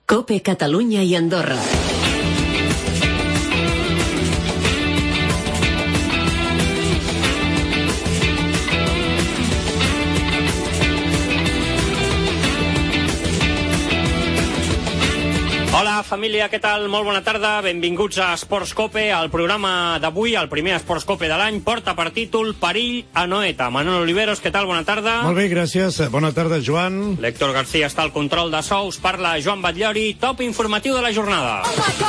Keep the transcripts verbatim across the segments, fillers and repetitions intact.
COPE Catalunya i Andorra. Hola família, què tal? Molt bona tarda, benvinguts a Esports Cope. El programa d'avui, el primer Esports Cope de l'any, porta per títol Perill a Noeta. Manuel Oliveros, què tal? Bona tarda. Molt bé, gràcies. Bona tarda, Joan. L'Héctor García està al control de sous. Parla Joan Batllori, top informatiu de la jornada.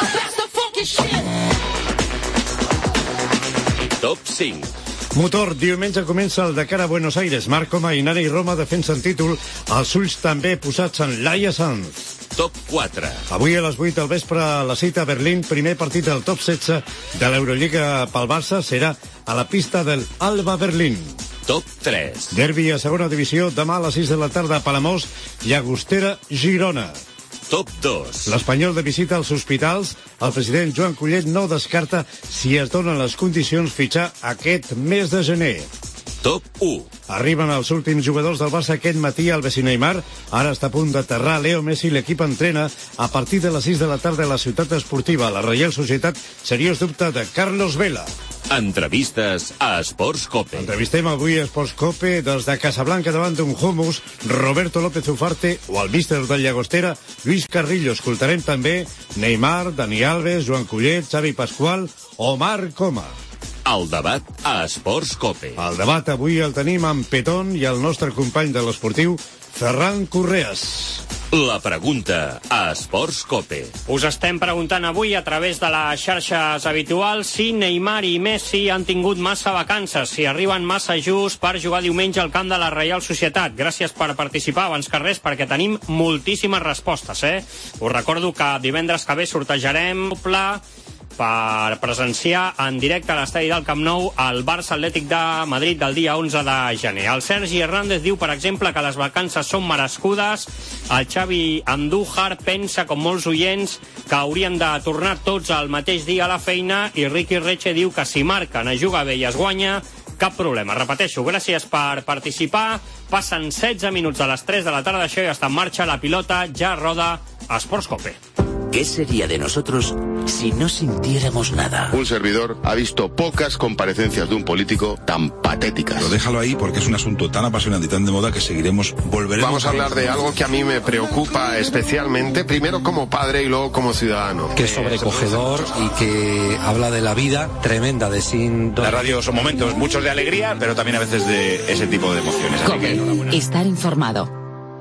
Top cinc. Motor, diumenge comença el Dakar a Buenos Aires. Marc Coma i Nani Roma defensen títol, els ulls també posats en Laia Sanz. Top quatre. Avui a les vuit del vespre la cita a Berlín, primer partit del top setze de l'Eurolliga pel Barça serà a la pista del Alba Berlín. Top tres. Derbi a segona divisió, demà a les sis de la tarda a Palamós, Llagostera, Girona. Top dos. L'Espanyol de visita als hospitals. El president Joan Collet no descarta, si es donen les condicions, fitxar aquest mes de gener. Top u. Arriben els últims jugadors del Barça aquest matí al Messi Neymar. Ara està a punt d'aterrar Leo Messi. L'equip entrena a partir de les sis de la tarda a la ciutat esportiva. La Reial Societat, seriós dubte de Carlos Vela. Entrevistes a Esports Cope. Entrevistem avui a Esports Cope des de Casablanca davant d'un hummus, Roberto López Ufarte o el míster del Llagostera, Lluís Carrillo. Escoltarem també Neymar, Dani Alves, Joan Collet, Xavi Pascual o Marc Coma. El debat a Esports Cope. El debat avui el tenim amb Petón i el nostre company de l'esportiu, Ferran Correas. La pregunta a Esports Cope. Us estem preguntant avui a través de les xarxes habituals si Neymar i Messi han tingut massa vacances, si arriben massa just per jugar diumenge al camp de la Reial Societat. Gràcies per participar abans que res, perquè tenim moltíssimes respostes, eh? Us recordo que divendres que ve sortejarem doble per presenciar en directe a l'estadi del Camp Nou el Barça Atlètic de Madrid del dia onze de gener. El Sergi Hernández diu, per exemple, que les vacances són merescudes. El Xavi Andújar pensa, com molts oients, que haurien de tornar tots al mateix dia a la feina, i Ricky Reche diu que si marquen, es juga bé i es guanya, cap problema. Repeteixo, gràcies per participar. Passen setze minuts a les tres de la tarda, això ja està en marxa, la pilota ja roda a Esports Cope. ¿Qué sería de nosotros si no sintiéramos nada? Un servidor ha visto pocas comparecencias de un político tan patéticas. Pero déjalo ahí porque es un asunto tan apasionante y tan de moda que seguiremos, volveremos... Vamos a hablar de algo que a mí me preocupa especialmente, primero como padre y luego como ciudadano. Que es sobrecogedor y que habla de la vida tremenda de sin... La radio son momentos, muchos de alegría, pero también a veces de ese tipo de emociones. Así que enhorabuena. Estar informado.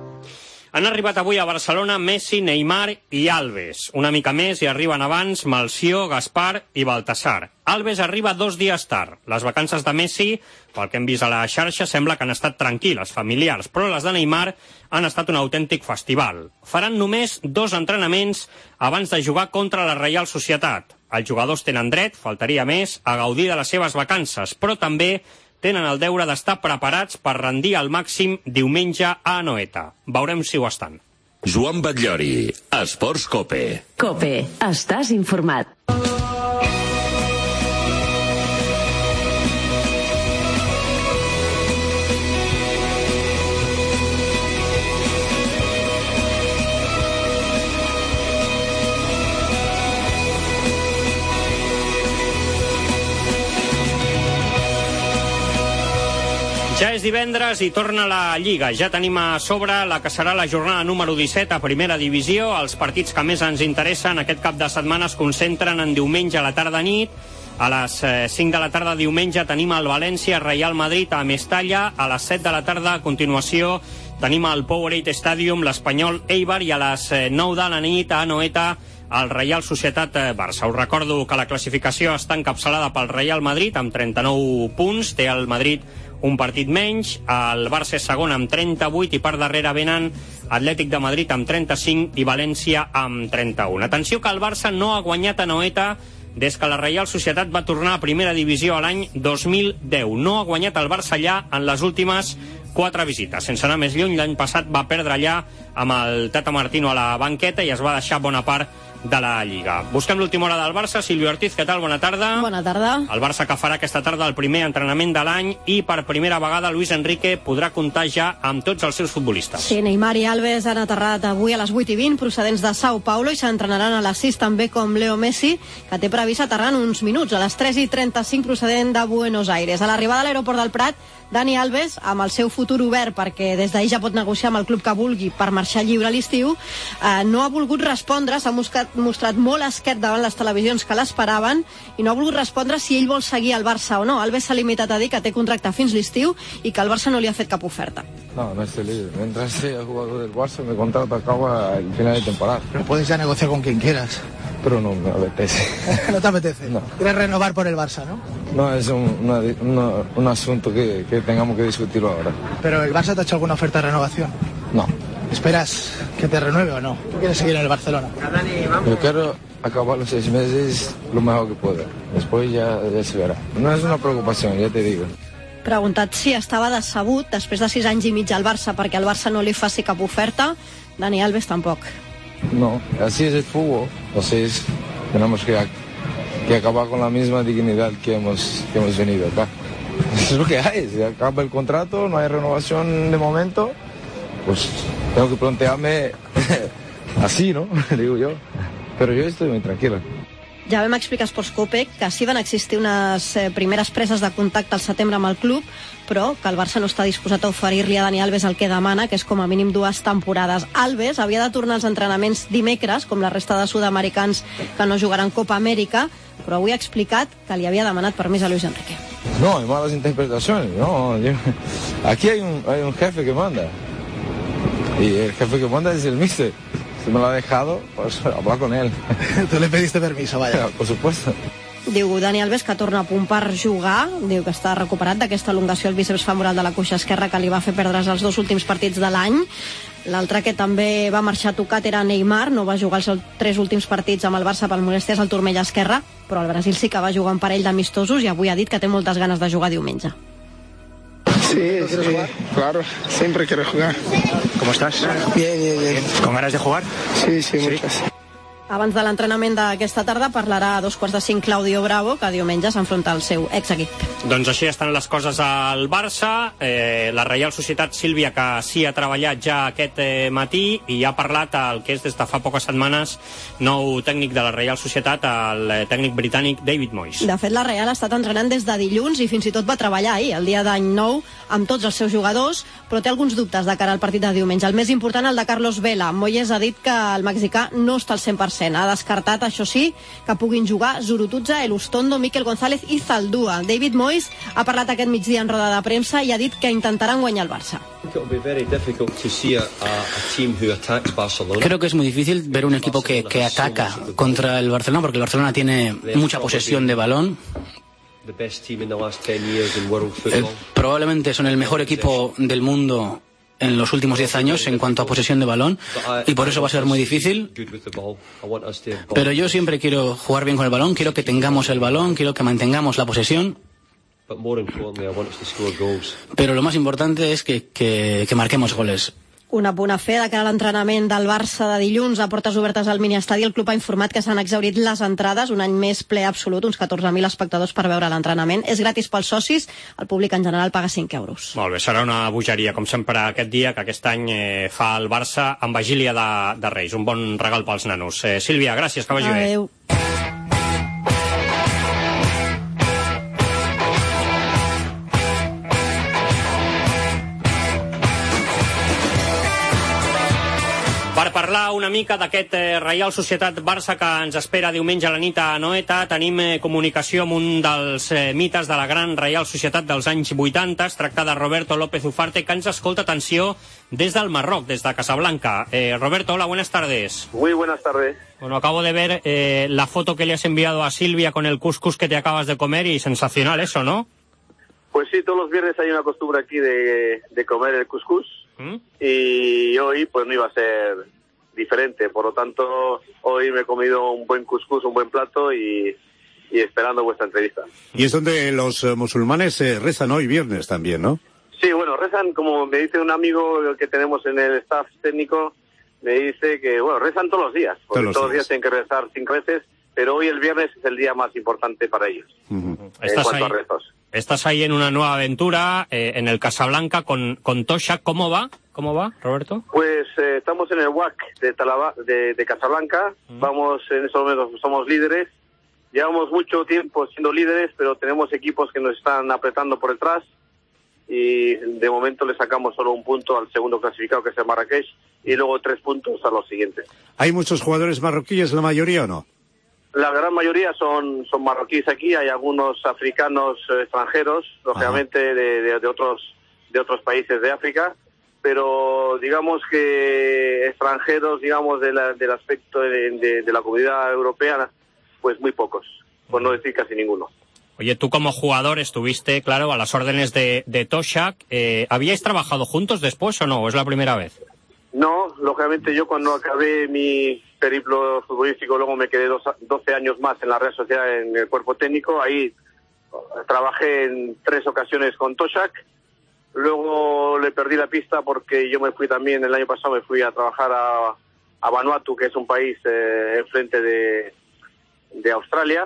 Han arribat avui a Barcelona Messi, Neymar i Alves. Una mica més i arriben abans Malció, Gaspar i Baltasar. Alves arriba dos dies tard. Les vacances de Messi, pel que hem vist a la xarxa, sembla que han estat tranquil·les, familiars, però les de Neymar han estat un autèntic festival. Faran només dos entrenaments abans de jugar contra la Reial Societat. Els jugadors tenen dret, faltaria més, a gaudir de les seves vacances, però també tenen el deure d'estar preparats per rendir al màxim diumenge a Anoeta. Veurem si ho estan. Joan Batllori, Esports Cope. COPE, estàs informat. Ja és divendres i torna la Lliga. Ja tenim a sobre la que serà la jornada número disset a Primera Divisió. Els partits que més ens interessen aquest cap de setmana es concentren en diumenge a la tarda-nit. A les cinc de la tarda diumenge tenim el València-Real Madrid a Mestalla. A les set de la tarda, a continuació, tenim el Powerade Stadium, l'Espanyol Eibar, i a les nou de la nit a Anoeta el Reial Societat Barça. Us recordo que la classificació està encapçalada pel Real Madrid amb trenta-nou punts. Té el Madrid un partit menys, el Barça és segon amb trenta-vuit i per darrere venen Atlètic de Madrid amb trenta-cinc i València amb trenta-un. Atenció que el Barça no ha guanyat a Anoeta des que la Reial Societat va tornar a Primera Divisió a l'any dos mil deu. No ha guanyat el Barça allà en les últimes quatre visites. Sense anar més lluny, l'any passat va perdre allà amb el Tata Martino a la banqueta i es va deixar bona part de la Lliga. Busquem l'última hora del Barça. Silvio Ortiz, què tal? Bona tarda. Bona tarda. El Barça que farà aquesta tarda el primer entrenament de l'any i per primera vegada Luis Enrique podrà comptar ja amb tots els seus futbolistes. Sí, Neymar i Alves han aterrat avui a les vuit i vint procedents de Sao Paulo i s'entrenaran a les sis també com Leo Messi, que té previst aterrar en uns minuts, a les tres i trenta-cinc procedent de Buenos Aires. A l'arribada a l'aeroport del Prat, Dani Alves, amb el seu futur obert perquè des d'ahir ja pot negociar amb el club que vulgui per marxar lliure a l'estiu, eh, no ha volgut respondre, s'ha mostrat, mostrat molt esquert davant les televisions que l'esperaven i no ha volgut respondre si ell vol seguir al Barça o no. Alves s'ha limitat a dir que té contracte fins l'estiu i que el Barça no li ha fet cap oferta. No, no estoy libre. Mientras sea jugador del Barça, mi contrato acaba al final de temporada. Pero puedes ya negociar con quien quieras. Pero no me apetece. ¿No te apetece? No. ¿Quieres renovar por el Barça, no? No, es un, una, una, un asunto que, que tengamos que discutirlo ahora. ¿Pero el Barça te ha hecho alguna oferta de renovación? No. ¿Esperas que te renueve o no? ¿Tú quieres seguir en el Barcelona? Yo quiero acabar los seis meses lo mejor que pueda. Después ya, ya se verá. No es una preocupación, ya te digo. Preguntat si estava decebut després de sis anys i mig al Barça perquè el Barça no li faci cap oferta, Dani Alves tampoc. No, así es el fútbol. Entonces tenemos que, que acabar con la misma dignidad que hemos, que hemos venido acá. Eso es lo que hay. Si acaba el contrato, no hay renovación de momento, pues tengo que plantearme así, ¿no? Digo yo. Pero yo estoy muy tranquilo. Ja vam explicar a Sports Cope que sí van existir unes eh, primeres preses de contacte al setembre amb el club, però que el Barça no està disposat a oferir-li a Dani Alves el que demana, que és com a mínim dues temporades. Alves havia de tornar als entrenaments dimecres, com la resta de sud-americans que no jugaran Copa Amèrica, però avui ha explicat que li havia demanat permís a Luis Enrique. No, hay malas interpretaciones. No, yo... Aquí hay un, hay un jefe que manda. Y el jefe que manda es el míster. Si me lo ha dejado, pues hablar con él. ¿Tú le pediste permiso, vaya? Por supuesto. Diu Dani Alves que torna a punt per jugar, diu que està recuperat d'aquesta elongació al bíceps femoral de la cuixa esquerra que li va fer perdre els dos últims partits de l'any. L'altre que també va marxar tocat era Neymar, no va jugar els tres últims partits amb el Barça pel molèsties al turmell esquerre, però el Brasil sí que va jugar un parell d'amistosos i avui ha dit que té moltes ganes de jugar diumenge. Sí, sí, claro, siempre quiero jugar. ¿Cómo estás? Bien, bien, bien. ¿Con ganas de jugar? Sí, sí, muchas. Abans de l'entrenament d'aquesta tarda parlarà a dos quarts de cinc Claudio Bravo, que diumenge s'enfronta al seu exequip. Doncs així estan les coses al Barça. Eh, la Reial Societat, Sílvia, que sí ha treballat ja aquest eh, matí i ha parlat el que és des de fa poques setmanes nou tècnic de la Reial Societat, el eh, tècnic britànic David Moyes. De fet, la Reial ha estat entrenant des de dilluns i fins i tot va treballar ahir, el dia d'any nou, amb tots els seus jugadors, però té alguns dubtes de cara al partit de diumenge. El més important, el de Carlos Vela. Moyes ha dit que el mexicà no està al cent per cent. Ha descartat, això sí, que puguin jugar Zurutuza, Elustondo, Miquel González i Zaldúa. David Moyes ha parlat aquest migdia en roda de premsa i ha dit que intentaran guanyar el Barça. Creo que es muy difícil ver un equipo que, que ataca contra el Barcelona, porque el Barcelona tiene mucha posesión de balón. Eh, probablemente son el mejor equipo del mundo en los últimos diez años en cuanto a posesión de balón, y por eso va a ser muy difícil. Pero yo siempre quiero jugar bien con el balón, quiero que tengamos el balón, quiero que mantengamos la posesión. Pero lo más importante es que, que, que marquemos goles. Un apunt a fer de cara a l'entrenament del Barça de dilluns a portes obertes al miniestadi. El club ha informat que s'han exhaurit les entrades, un any més ple absolut, uns catorze mil espectadors per veure l'entrenament. És gratis pels socis, el públic en general paga cinc euros. Molt bé, serà una bogeria, com sempre, aquest dia, que aquest any eh, fa el Barça amb vigília de, de Reis. Un bon regal pels nanos. Eh, Sílvia, gràcies, que vagi bé. Adéu. Per parlar una mica d'aquest eh, Reial Societat Barça que ens espera diumenge a la nit a Anoeta, tenim eh, comunicació amb un dels eh, mites de la gran Reial Societat dels anys vuitanta. Es tracta de Roberto López Ufarte, que ens escolta, atenció, des del Marroc, des de Casablanca. Eh, Roberto, hola, buenas tardes. Muy buenas tardes. Bueno, acabo de ver eh, la foto que le has enviado a Silvia con el couscous que te acabas de comer y sensacional eso, ¿no? Pues sí, todos los viernes hay una costumbre aquí de, de comer el couscous. ¿Mm? Y hoy pues no iba a ser diferente, por lo tanto hoy me he comido un buen couscous, un buen plato y, y esperando vuestra entrevista. Y es donde los eh, musulmanes eh, rezan hoy viernes también, ¿no? Sí, bueno, rezan, como me dice un amigo que tenemos en el staff técnico, me dice que, bueno, rezan todos los días, porque todos, todos los días tienen que rezar cinco veces, pero hoy el viernes es el día más importante para ellos, uh-huh. en cuanto ahí, a rezos. Estás ahí en una nueva aventura, eh, en el Casablanca con, con Toshak. ¿Cómo va? ¿Cómo va, Roberto? Pues eh, estamos en el W A C de, Talaba, de, de Casablanca, uh-huh. vamos, en estos momentos somos líderes, llevamos mucho tiempo siendo líderes, pero tenemos equipos que nos están apretando por detrás, y de momento le sacamos solo un punto al segundo clasificado, que es el Marrakech, y luego tres puntos a los siguientes. ¿Hay muchos jugadores marroquíes, la mayoría o no? La gran mayoría son, son marroquíes aquí, hay algunos africanos eh, extranjeros, lógicamente de, de, de otros de otros países de África, pero digamos que extranjeros, digamos, de la, del aspecto de, de, de la comunidad europea, pues muy pocos, por no decir casi ninguno. Oye, tú como jugador estuviste, claro, a las órdenes de, de Toshak. Eh, ¿Habíais trabajado juntos después o no? ¿O es la primera vez? No, lógicamente yo cuando acabé mi periplo futbolístico, luego me quedé dos, doce años más en la Real Sociedad en el cuerpo técnico. Ahí trabajé en tres ocasiones con Toshak. Luego le perdí la pista porque yo me fui también, el año pasado me fui a trabajar a, a Vanuatu, que es un país eh, enfrente de, de Australia.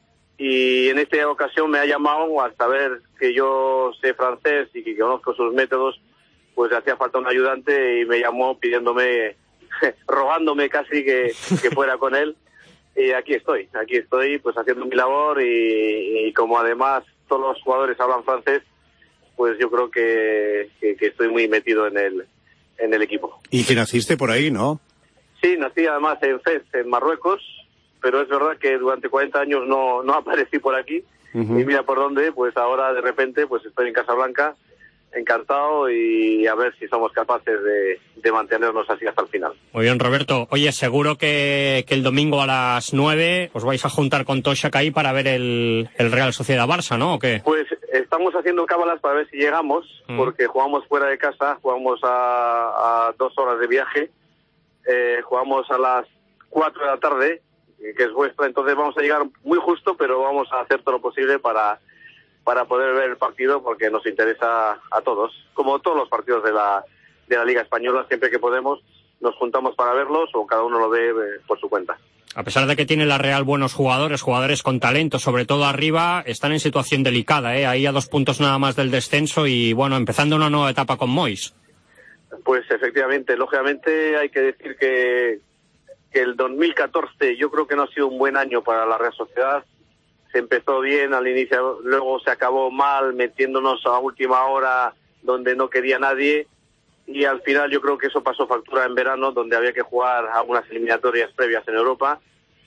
Y en esta ocasión me ha llamado, al saber que yo sé francés y que conozco sus métodos, pues hacía falta un ayudante y me llamó pidiéndome, rogándome casi que, que fuera con él. Y aquí estoy, aquí estoy pues haciendo mi labor y, y como además todos los jugadores hablan francés, pues yo creo que, que, que estoy muy metido en el, en el equipo. ¿Y que naciste por ahí, no? Sí, nací además en Fez, en Marruecos, pero es verdad que durante cuarenta años no, no aparecí por aquí. Uh-huh. Y mira por dónde, pues ahora de repente pues estoy en Casablanca, encantado, y a ver si somos capaces de, de mantenernos así hasta el final. Muy bien, Roberto. Oye, seguro que, que el domingo a las nueve os vais a juntar con Toshak ahí para ver el, el Real Sociedad Barça, ¿no? ¿O qué? Pues estamos haciendo cábalas para ver si llegamos, uh-huh. porque jugamos fuera de casa, jugamos a, a dos horas de viaje, eh, jugamos a las cuatro de la tarde, que es vuestra, entonces vamos a llegar muy justo, pero vamos a hacer todo lo posible para para poder ver el partido, porque nos interesa a todos, como todos los partidos de la de la Liga Española, siempre que podemos nos juntamos para verlos o cada uno lo ve eh, por su cuenta. A pesar de que tiene la Real buenos jugadores, jugadores con talento, sobre todo arriba, están en situación delicada, ¿eh? Ahí a dos puntos nada más del descenso y, bueno, empezando una nueva etapa con Mois. Pues efectivamente, lógicamente hay que decir que que el dos mil catorce yo creo que no ha sido un buen año para la Real Sociedad. Se empezó bien al inicio, luego se acabó mal, metiéndonos a última hora donde no quería nadie, y al final yo creo que eso pasó factura en verano, donde había que jugar algunas eliminatorias previas en Europa,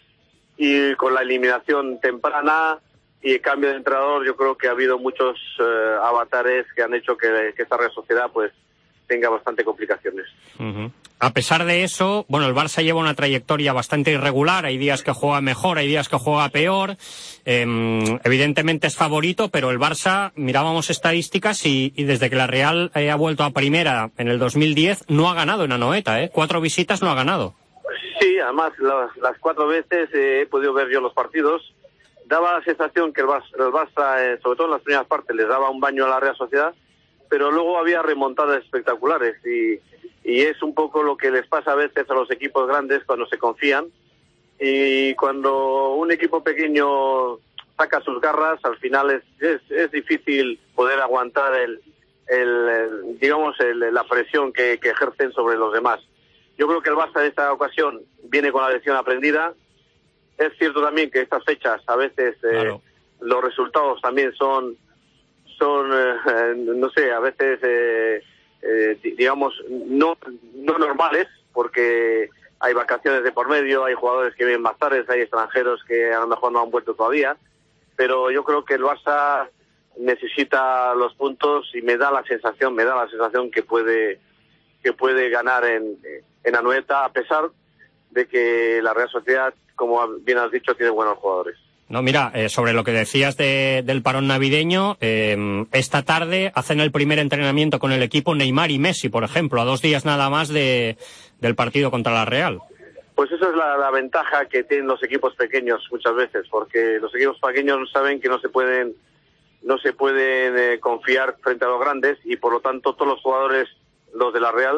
y con la eliminación temprana y el cambio de entrenador yo creo que ha habido muchos eh, avatares que han hecho que, que esta Real Sociedad pues tenga bastante complicaciones. Uh-huh. A pesar de eso, bueno, el Barça lleva una trayectoria bastante irregular, hay días que juega mejor, hay días que juega peor, eh, evidentemente es favorito, pero el Barça, mirábamos estadísticas y, y desde que la Real eh, ha vuelto a primera en el dos mil diez, no ha ganado en Anoeta, ¿eh? Cuatro visitas no ha ganado. Sí, además las, las cuatro veces eh, he podido ver yo los partidos, daba la sensación que el Barça, el Barça eh, sobre todo en las primeras partes, les daba un baño a la Real Sociedad, pero luego había remontadas espectaculares y Y es un poco lo que les pasa a veces a los equipos grandes cuando se confían, y cuando un equipo pequeño saca sus garras, al final es, es, es difícil poder aguantar el, el, el digamos el, la presión que, que ejercen sobre los demás. Yo creo que el Barça en esta ocasión viene con la lección aprendida. Es cierto también que estas fechas a veces eh, claro. los resultados también son son eh, no sé, a veces eh, Eh, digamos, no, no normales, porque hay vacaciones de por medio, hay jugadores que vienen más tarde, hay extranjeros que a lo mejor no han vuelto todavía, pero yo creo que el Barça necesita los puntos y me da la sensación, me da la sensación que puede que puede ganar en, en Anoeta, a pesar de que la Real Sociedad, como bien has dicho, tiene buenos jugadores. No, mira, eh, sobre lo que decías de, del parón navideño, eh, esta tarde hacen el primer entrenamiento con el equipo Neymar y Messi, por ejemplo, a dos días nada más de, del partido contra la Real. Pues esa es la, la ventaja que tienen los equipos pequeños muchas veces, porque los equipos pequeños saben que no se pueden no se pueden eh, confiar frente a los grandes, y por lo tanto todos los jugadores, los de la Real,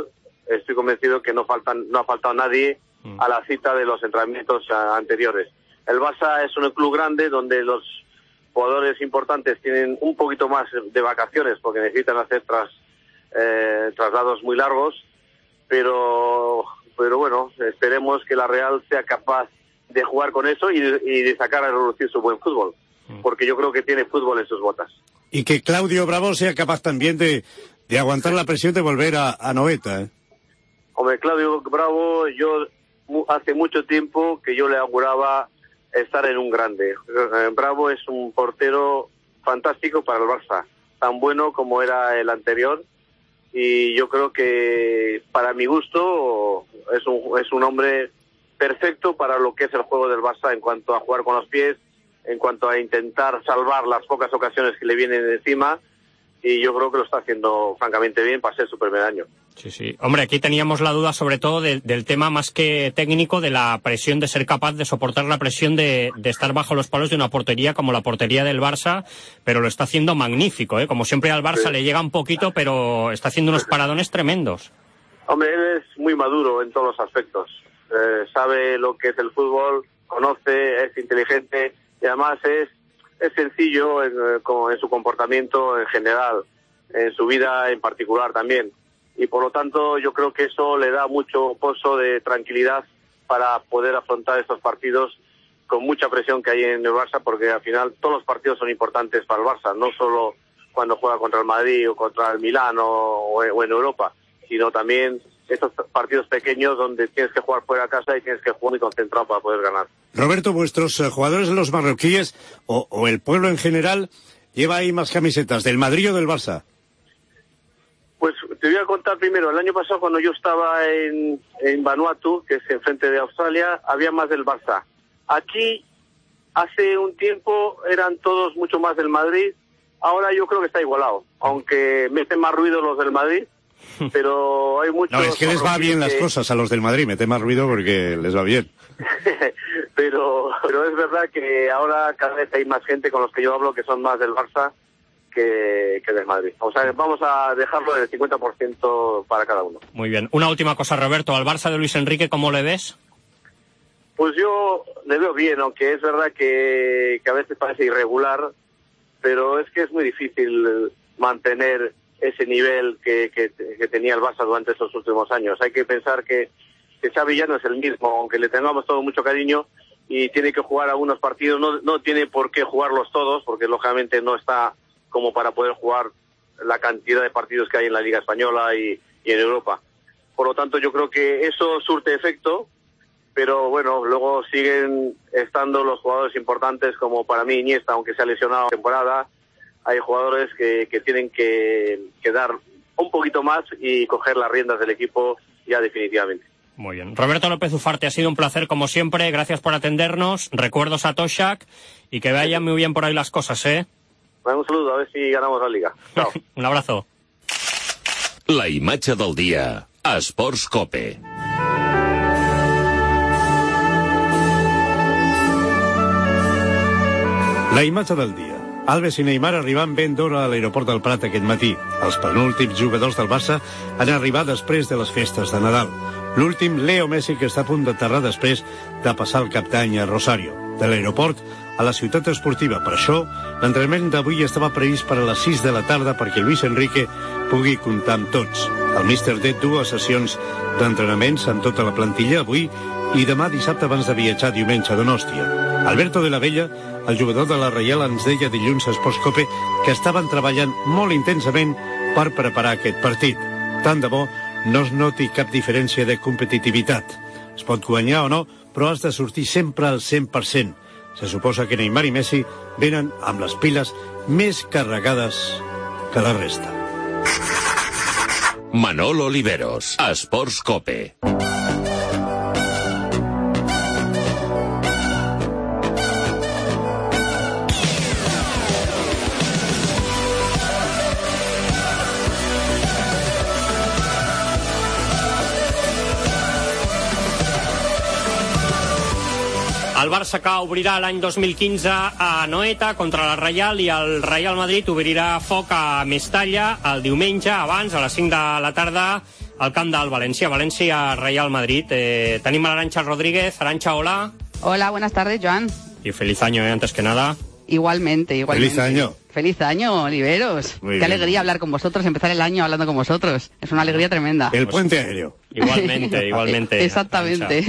estoy convencido que no faltan, no ha faltado nadie a la cita de los entrenamientos anteriores. El Barça es un club grande donde los jugadores importantes tienen un poquito más de vacaciones porque necesitan hacer tras, eh, traslados muy largos, pero, pero bueno, esperemos que la Real sea capaz de jugar con eso y, y de sacar a relucir su buen fútbol, porque yo creo que tiene fútbol en sus botas. Y que Claudio Bravo sea capaz también de, de aguantar la presión de volver a, a Noeta, ¿eh? Hombre, Claudio Bravo, yo hace mucho tiempo que yo le auguraba estar en un grande. Bravo es un portero fantástico para el Barça, tan bueno como era el anterior, y yo creo que para mi gusto es un, es un hombre perfecto para lo que es el juego del Barça en cuanto a jugar con los pies, en cuanto a intentar salvar las pocas ocasiones que le vienen encima, y yo creo que lo está haciendo francamente bien para ser su primer año. Sí, sí. Hombre, aquí teníamos la duda sobre todo de, del tema más que técnico, de la presión, de ser capaz de soportar la presión de, de estar bajo los palos de una portería como la portería del Barça, pero lo está haciendo magnífico, ¿eh? Como siempre al Barça sí. Le llega un poquito, pero está haciendo unos paradones tremendos. Hombre, él es muy maduro en todos los aspectos. Eh, sabe lo que es el fútbol, conoce, es inteligente y además es, es sencillo en, en su comportamiento en general, en su vida en particular también. Y por lo tanto yo creo que eso le da mucho pozo de tranquilidad para poder afrontar estos partidos con mucha presión que hay en el Barça, porque al final todos los partidos son importantes para el Barça, no solo cuando juega contra el Madrid o contra el Milán o, o en Europa, sino también estos partidos pequeños donde tienes que jugar fuera de casa y tienes que jugar muy concentrado para poder ganar. Roberto, vuestros uh, jugadores, los marroquíes o, o el pueblo en general, lleva ahí más camisetas, ¿del Madrid o del Barça? Pues te voy a contar primero, el año pasado cuando yo estaba en, en Vanuatu, que es enfrente de Australia, había más del Barça. Aquí, hace un tiempo, eran todos mucho más del Madrid, ahora yo creo que está igualado, aunque meten más ruido los del Madrid, pero hay muchos... No, es que les va bien que... las cosas a los del Madrid, meten más ruido porque les va bien. pero, pero es verdad que ahora cada vez hay más gente con los que yo hablo que son más del Barça que, que del Madrid. O sea, vamos a dejarlo del cincuenta por ciento para cada uno. Muy bien. Una última cosa, Roberto. ¿Al Barça de Luis Enrique cómo le ves? Pues yo le veo bien, aunque es verdad que, que a veces parece irregular, pero es que es muy difícil mantener ese nivel que, que, que tenía el Barça durante estos últimos años. Hay que pensar que, que Xavi ya no es el mismo, aunque le tengamos todo mucho cariño, y tiene que jugar algunos partidos. No, no tiene por qué jugarlos todos, porque lógicamente no está como para poder jugar la cantidad de partidos que hay en la Liga Española y, y en Europa. Por lo tanto, yo creo que eso surte efecto, pero bueno, luego siguen estando los jugadores importantes, como para mí Iniesta, aunque se ha lesionado la temporada. Hay jugadores que, que tienen que, que dar un poquito más y coger las riendas del equipo ya definitivamente. Muy bien. Roberto López Ufarte, ha sido un placer como siempre. Gracias por atendernos. Recuerdos a Toshak y que vayan muy bien por ahí las cosas, ¿eh? Un saludo, a ver si ganamos la Liga. Chao. Un abrazo. La imatge del dia a Esports Cope. La imatge del dia. Alves i Neymar arribant ben d'hora a l'aeroport del Prat aquest matí. Els penúltims jugadors del Barça han arribat després de les festes de Nadal. L'últim, Leo Messi, que està a punt d'aterrar després de passar el cap d'any a Rosario. De l'aeroport a la ciutat esportiva. Per això, l'entrenament d'avui estava previst per a les sis de la tarda perquè Luis Enrique pugui comptar amb tots. El míster té dues sessions d'entrenaments amb tota la plantilla avui i demà dissabte abans de viatjar diumenge a Donòstia. Alberto de la Vella, el jugador de la Reial, ens deia dilluns a Esports Cope que estaven treballant molt intensament per preparar aquest partit. Tant de bo no es noti cap diferència de competitivitat. Es pot guanyar o no, però has de sortir sempre al cent per cent. Se suposa que Neymar i Messi venen amb les piles més carregades que la resta. Manolo Oliveros, Esports Cope. El Barça que obrirà l'any dos mil quinze a Noeta contra la Reial i el Real Madrid obrirà foc a Mestalla el diumenge abans, a les cinc de la tarda, al camp del València, València-Real Madrid. Eh, tenim a l'Arantxa Rodríguez. Arantxa, hola. Hola, buenas tardes, Joan. Y feliz año, eh, antes que nada. Igualmente, igualmente. Feliz año. Feliz año, Oliveros. Muy Qué bien. alegría hablar con vosotros, empezar el año hablando con vosotros. Es una alegría tremenda. El puente aéreo. Igualmente, igualmente. Exactamente.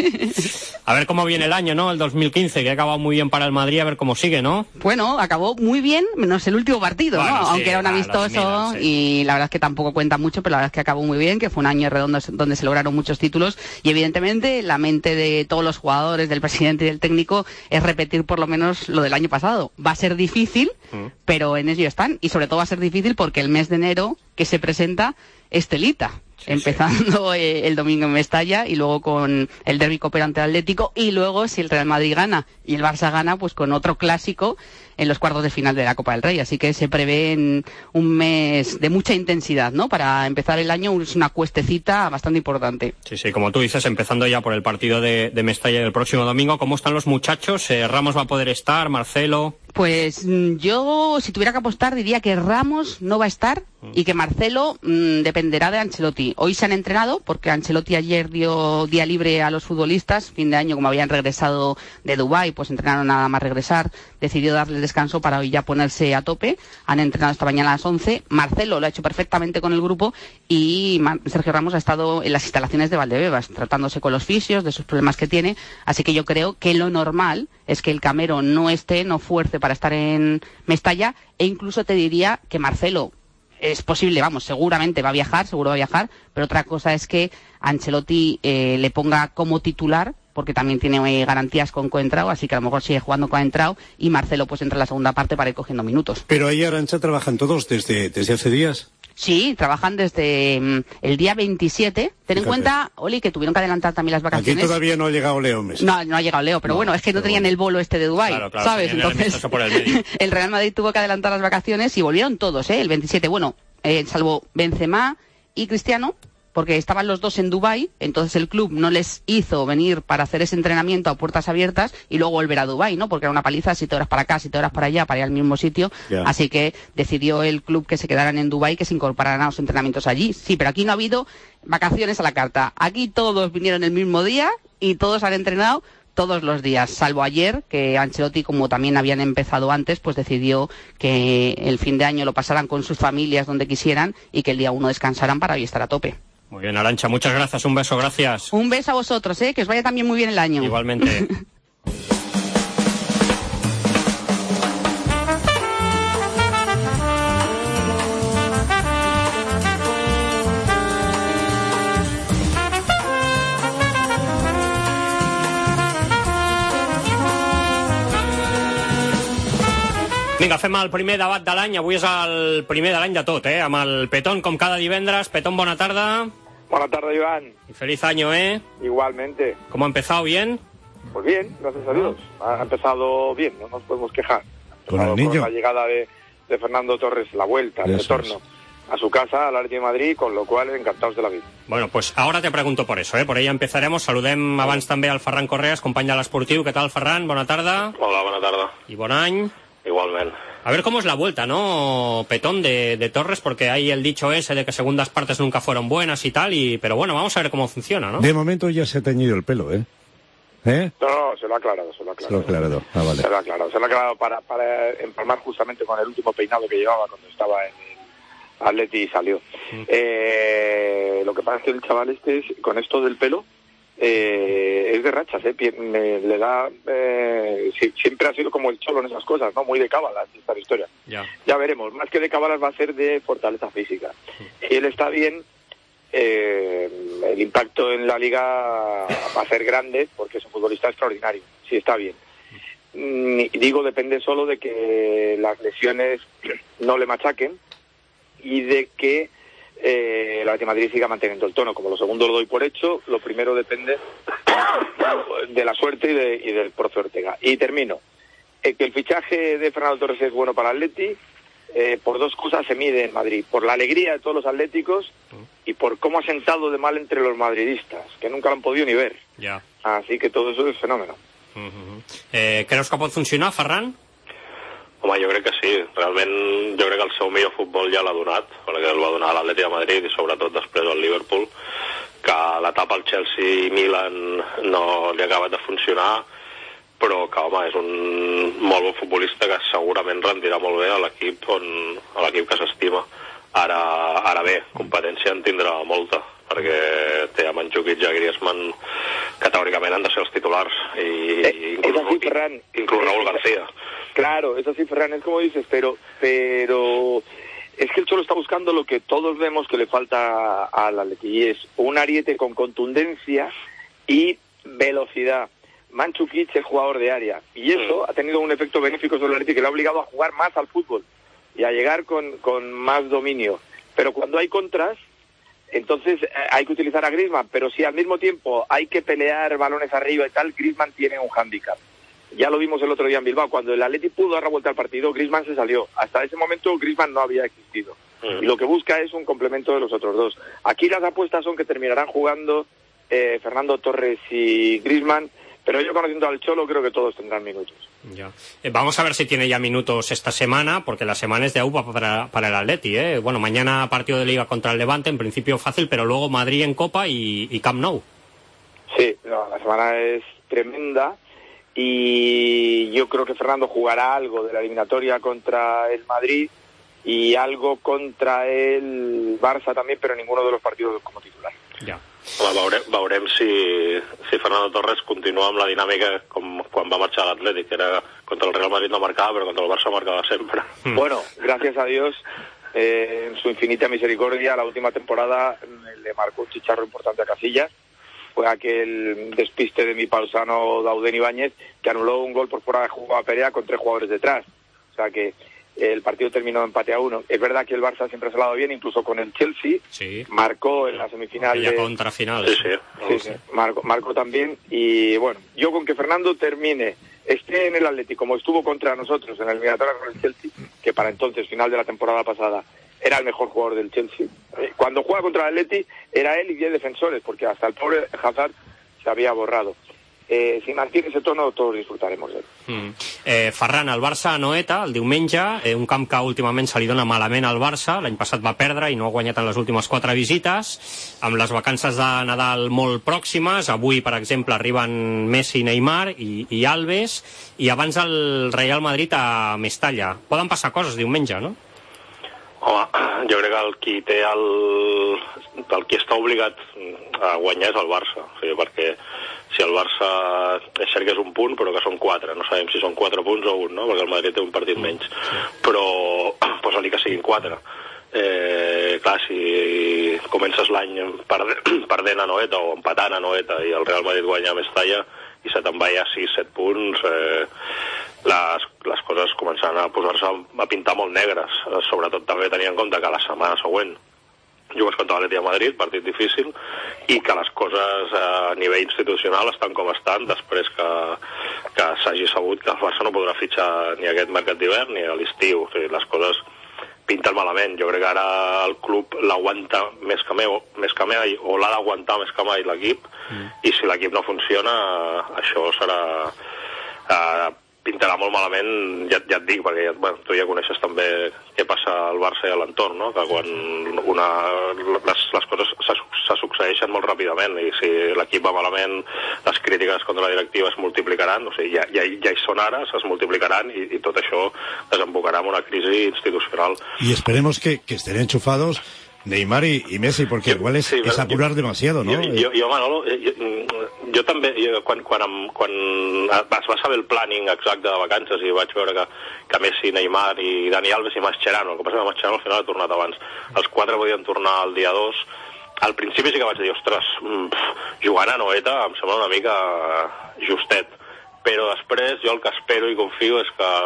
A ver cómo viene el año, ¿no? El dos mil quince, que ha acabado muy bien para el Madrid, a ver cómo sigue, ¿no? Bueno, acabó muy bien, menos el último partido, Bueno, ¿no? sí, Aunque era un ah, amistoso los Milan, sí. y la verdad es que tampoco cuenta mucho, pero la verdad es que acabó muy bien, que fue un año redondo donde se lograron muchos títulos y evidentemente la mente de todos los jugadores, del presidente y del técnico es repetir por lo menos lo del año pasado. Va a ser difícil, mm. pero en ello están y sobre todo va a ser difícil porque el mes de enero que se presenta es telita. Sí, empezando sí. Eh, el domingo en Mestalla y luego con el derbi copero ante el Atlético y luego si el Real Madrid gana y el Barça gana pues con otro clásico en los cuartos de final de la Copa del Rey, así que se prevé en un mes de mucha intensidad, ¿no? Para empezar el año es una cuestecita bastante importante. Sí, sí, como tú dices, empezando ya por el partido de, de Mestalla el próximo domingo. ¿Cómo están los muchachos? Eh, ¿Ramos va a poder estar? ¿Marcelo? Pues yo, si tuviera que apostar, diría que Ramos no va a estar y que Marcelo mmm, dependerá de Ancelotti. Hoy se han entrenado, porque Ancelotti ayer dio día libre a los futbolistas, fin de año, como habían regresado de Dubái, pues entrenaron nada más regresar, decidió darles descanso para hoy ya ponerse a tope. Han entrenado esta mañana a las once. Marcelo lo ha hecho perfectamente con el grupo y Sergio Ramos ha estado en las instalaciones de Valdebebas, tratándose con los fisios de sus problemas que tiene, así que yo creo que lo normal es que el Camero no esté, no fuerce para estar en Mestalla, e incluso te diría que Marcelo es posible, vamos, seguramente va a viajar, seguro va a viajar, pero otra cosa es que Ancelotti eh, le ponga como titular, porque también tiene eh, garantías con Coentrao, así que a lo mejor sigue jugando con Coentrao y Marcelo pues entra en la segunda parte para ir cogiendo minutos. Pero ahí, Arantxa, trabajan todos desde, desde hace días. Sí, trabajan desde mm, el día veintisiete. Ten en Fíjate. cuenta, Oli, que tuvieron que adelantar también las vacaciones. Aquí todavía no ha llegado Leo Messi. No, no ha llegado Leo, pero no, bueno, es que no tenían bueno. el bolo este de Dubái, claro, claro, ¿sabes? Entonces, por el, medio. el Real Madrid tuvo que adelantar las vacaciones y volvieron todos, ¿eh? El veintisiete, bueno, eh, salvo Benzema y Cristiano, porque estaban los dos en Dubái, entonces el club no les hizo venir para hacer ese entrenamiento a puertas abiertas y luego volver a Dubái, ¿no? Porque era una paliza, siete horas para acá, siete horas para allá, para ir al mismo sitio, yeah. Así que decidió el club que se quedaran en Dubái, que se incorporaran a los entrenamientos allí. Sí, pero aquí no ha habido vacaciones a la carta. Aquí todos vinieron el mismo día y todos han entrenado todos los días, salvo ayer, que Ancelotti, como también habían empezado antes, pues decidió que el fin de año lo pasaran con sus familias donde quisieran y que el día uno descansaran para hoy estar a tope. Muy bien, Arantxa, muchas gracias, un beso, gracias. Un beso a vosotros, ¿eh? Que os vaya también muy bien el año. Igualmente. Vinga, fem el primer debat de l'any. Avui és el primer de l'any de tot, eh? Amb el Petón, com cada divendres. Petón, bona tarda. Buena tarde, Iván. Y feliz año, ¿eh? Igualmente. ¿Cómo ha empezado? ¿Bien? Pues bien, gracias a Dios. Ha empezado bien, no nos podemos quejar. Con el niño. Con la llegada de, de Fernando Torres, la vuelta, el eso retorno es. a su casa, al Atlético de Madrid, con lo cual encantados de la vida. Bueno, pues ahora te pregunto por eso, ¿eh? Por ahí empezaremos. Saludem abans també al Ferran Correas, company de l'Esportiu. ¿Qué tal, Ferran? Bona tarda. Hola, bona tarda. Y bon any. Igualmente. A ver cómo es la vuelta, ¿no, Petón, de, de Torres? Porque hay el dicho ese de que segundas partes nunca fueron buenas y tal, y pero bueno, vamos a ver cómo funciona, ¿no? De momento ya se ha teñido el pelo, ¿eh? ¿Eh? No, no, se lo ha aclarado, se lo ha aclarado. Se lo ha aclarado, ah, vale. Se lo ha aclarado, se lo ha aclarado para, para empalmar justamente con el último peinado que llevaba cuando estaba en el Atleti y salió. Mm. Eh, lo que pasa es que el chaval este, es, con esto del pelo, Eh, es de rachas, eh, me, le da eh, siempre ha sido como el Cholo en esas cosas, no muy de cábalas esta historia. Ya. ya veremos, más que de cábalas va a ser de fortaleza física. Si él está bien, eh, el impacto en la liga va a ser grande porque es un futbolista extraordinario, si está bien. Y digo, depende solo de que las lesiones no le machaquen y de que Eh, el Atlético de Madrid siga manteniendo el tono. Como lo segundo lo doy por hecho, lo primero depende de la suerte y, de, y del profe Ortega. Y termino. Eh, que el fichaje de Fernando Torres es bueno para el Atleti, eh, por dos cosas se mide en Madrid. Por la alegría de todos los atléticos y por cómo ha sentado de mal entre los madridistas, que nunca lo han podido ni ver. Ja. Así que todo eso es fenómeno. Uh-huh. eh, creus que pot funcionar, Ferran? Home, jo crec que sí. Realment jo crec que el seu millor futbol ja l'ha donat, perquè el va donar a l'Atlètic de Madrid i sobretot després al Liverpool. que l'etapa al Chelsea i Milan no li ha acabat de funcionar, però que, home, és un molt bon futbolista que segurament rendirà molt bé a l'equip on, a l'equip que s'estima. Ara, ara bé, competència en tindrà molta, perquè té a Mandzukic i a Griezmann que teóricamente han de ser los titulares y eh, incluso, es así, Ferran, incluso Raúl García. Claro, es así, Ferran, es como dices, pero pero es que el Cholo está buscando lo que todos vemos que le falta al Atleti, y es un ariete con contundencia y velocidad. Mandzukic es jugador de área, y eso mm. ha tenido un efecto benéfico sobre el Atleti, que le ha obligado a jugar más al fútbol y a llegar con, con más dominio. Pero cuando hay contras, entonces eh, hay que utilizar a Griezmann, pero si al mismo tiempo hay que pelear balones arriba y tal, Griezmann tiene un hándicap. Ya lo vimos el otro día en Bilbao, cuando el Atleti pudo dar la vuelta al partido, Griezmann se salió. Hasta ese momento Griezmann no había existido. Mm. Y lo que busca es un complemento de los otros dos. Aquí las apuestas son que terminarán jugando eh, Fernando Torres y Griezmann, pero yo, conociendo al Cholo, creo que todos tendrán minutos. Ya. Eh, vamos a ver si tiene ya minutos esta semana, porque la semana es de uva para, para el Atleti, ¿eh? Bueno, mañana partido de Liga contra el Levante, en principio fácil, pero luego Madrid en Copa y, y Camp Nou. Sí, no, la semana es tremenda, y yo creo que Fernando jugará algo de la eliminatoria contra el Madrid y algo contra el Barça también, pero ninguno de los partidos como titular. Ya. Home, veurem, veurem si, si Fernando Torres continua amb la dinàmica com quan va marxar a l'Atlètic, que era contra el Real Madrid no marcaba, pero contra el Barça marcaba siempre. Mm. Bueno, gracias a Dios, eh, en su infinita misericordia, la última temporada le marcó un chicharro importante a Casillas. Fue aquel despiste de mi pausano Dauden Ibáñez, que anuló un gol por fuera de juego a Perea con tres jugadores detrás. O sea que el partido terminó empate a uno. Es verdad que el Barça siempre se ha dado bien, incluso con el Chelsea. Sí. Marcó en la semifinal. Ya de... contra final. Sí, sí. sí, sí. Marcó, marcó también. Y bueno, yo con que Fernando termine, esté en el Atleti, como estuvo contra nosotros en la eliminatoria con el Chelsea, que para entonces, final de la temporada pasada, era el mejor jugador del Chelsea. Cuando juega contra el Atleti, era él y diez defensores, porque hasta el pobre Hazard se había borrado. Eh, si mantiene ese tono, todos disfrutaremos de él. Mm. Eh, Ferran, el Barça a Noeta, el diumenge, eh, un camp que últimament se li dona malament al Barça, l'any passat va perdre i no ha guanyat en les últimes quatre visites, amb les vacances de Nadal molt pròximes, avui, per exemple, arriben Messi, Neymar i, i Alves, i abans el Real Madrid a Mestalla. Poden passar coses diumenge, no? Home, jo crec que el qui té el, el qui està obligat a guanyar és el Barça, o sigui, perquè si el Barça és cert que és un punt, però que són quatre, no sabem si són quatre punts o un, no? Perquè el Madrid té un partit menys, però posa-li que siguin quatre. Eh, clar, si comences l'any perdent a Noeta o empatant a Noeta i el Real Madrid guanya a Mestalla i se te'n va ja sis set punts, eh, les, les coses començaran a posar-se a pintar molt negres, sobretot també tenint en compte que la setmana següent jugues contra l'Atleti de Madrid, partit difícil, i que les coses a nivell institucional estan com estan després que, que s'hagi sabut que el Barça no podrà fitxar ni aquest mercat d'hivern ni a l'estiu. O sigui, les coses pinten malament. Jo crec que ara el club l'aguanta més que mai, més que mai o l'ha d'aguantar més que mai l'equip, mm. i si l'equip no funciona, això serà... Eh, pintarà molt malament, ja, ja et dic, perquè bueno, tu ja coneixes també què passa al Barça i a l'entorn, no? Que quan una, les, les coses se, se succeeixen molt ràpidament i si l'equip va malament, les crítiques contra la directiva es multiplicaran, o sigui, ja, ja, ja hi són ara, es multiplicaran i, i tot això desembocarà en una crisi institucional. Y esperemos que, que estén enchufados Neymar y, y Messi, porque yo, igual es, sí, es apurar yo, demasiado, ¿no? Jo, jo Manolo, jo, jo també, jo, quan, quan, quan es va saber el planning exacte de vacances i vaig veure que, que Messi, Neymar i Dani Alves i Mascherano, el que passa que Mascherano al final ha tornat abans, els quatre podien tornar el dia dos, al principi sí que vaig dir, ostres, pff, jugant a Noeta em sembla una mica justet, però després jo el que espero i confio és que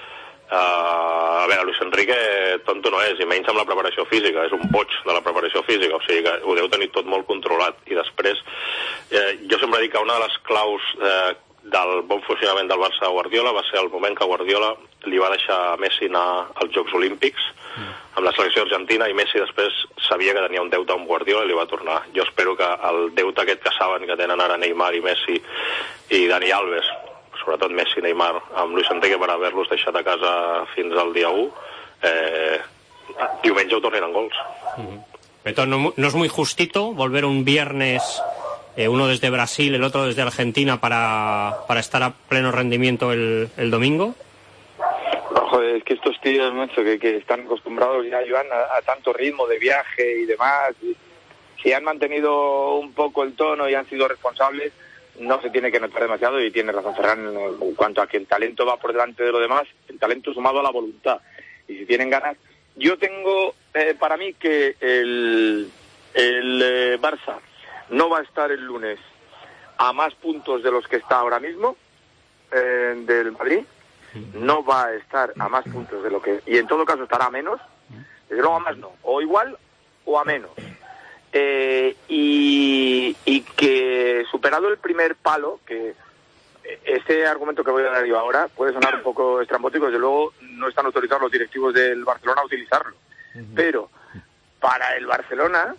Uh, a veure, Luis Enrique tonto no és, i menys amb la preparació física, és un boig de la preparació física, o sigui que ho deu tenir tot molt controlat. I després, eh, jo sempre dic que una de les claus eh, del bon funcionament del Barça a Guardiola va ser el moment que Guardiola li va deixar a Messi anar als Jocs Olímpics amb la selecció argentina, i Messi després sabia que tenia un deute amb Guardiola i li va tornar. Jo espero que el deute aquest que saben que tenen ara Neymar i Messi i Dani Alves, sobretot Messi i Neymar, amb Luis Enrique per haver-los deixat a casa fins al dia u, eh, diumenge ho tornin en gols. Mm-hmm. Petón, ¿no, no es muy justito volver un viernes, eh, uno desde Brasil, el otro desde Argentina, para, para estar a pleno rendimiento el, el domingo? No, joder, es que estos tíos, macho, que, que están acostumbrados ya, Joan, a, a tanto ritmo de viaje y demás, y, si han mantenido un poco el tono y han sido responsables, no se tiene que notar demasiado, y tiene razón Ferran en cuanto a que el talento va por delante de lo demás, el talento sumado a la voluntad. Y si tienen ganas, yo tengo eh, para mí que el, el eh, Barça no va a estar el lunes a más puntos de los que está ahora mismo eh, del Madrid, no va a estar a más puntos de lo que, y en todo caso estará a menos, desde luego a más no, o igual o a menos. Eh, y, y que superado el primer palo, que este argumento que voy a dar yo ahora puede sonar un poco estrambótico, desde luego no están autorizados los directivos del Barcelona a utilizarlo, uh-huh. Pero para el Barcelona,